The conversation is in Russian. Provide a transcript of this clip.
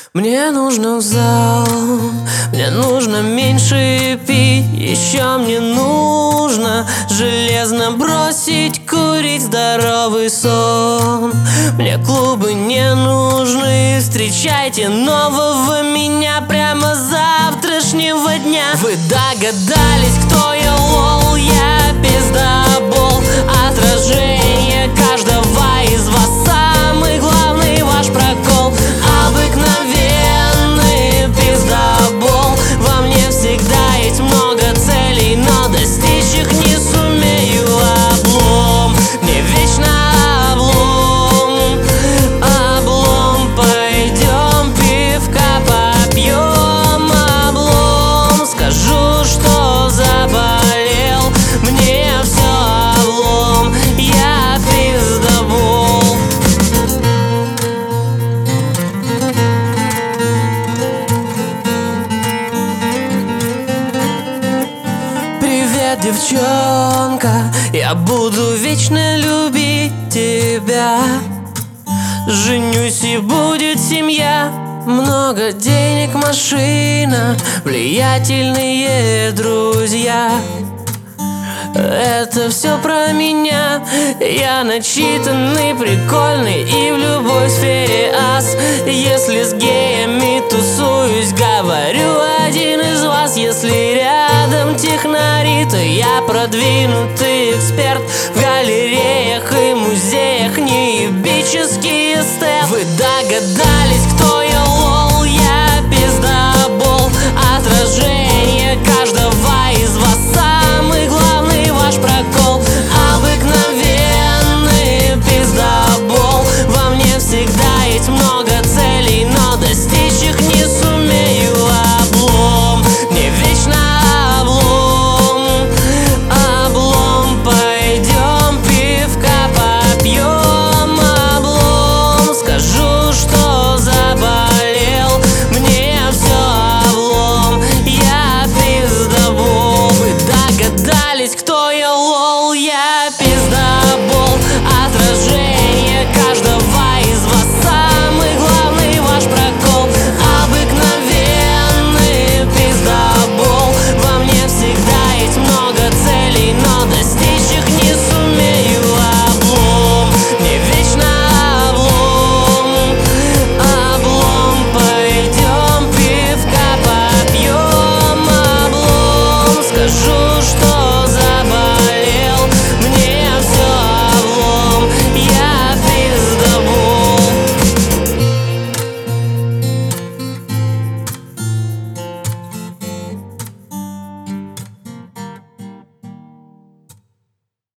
Мне нужно в зал, мне нужно меньше пить. Еще мне нужно железно бросить курить здоровый сон. Мне клубы не нужны, встречайте нового меня прямо с завтрашнего дня. Вы догадались, кто я, лол, я пиздобол. Отражение каждого из вас, самый главный ваш прокол. Обыкновенный пиздобол. Во мне всегда есть много целей, но достичь их не сумею. Облом, мне вечно облом. Облом, пойдем пивка попьем. Облом, скажу, что заболел. Мне все облом, я пиздобол. Привет, девчонка, я буду вечно любить тебя. Женюсь и будет семья, много денег, машина, влиятельные друзья. Это все про меня. Я начитанный, прикольный и в любой сфере ас. Если с геями тусуюсь, говорю, один из вас. Если рядом технари, то я продвинутый эксперт.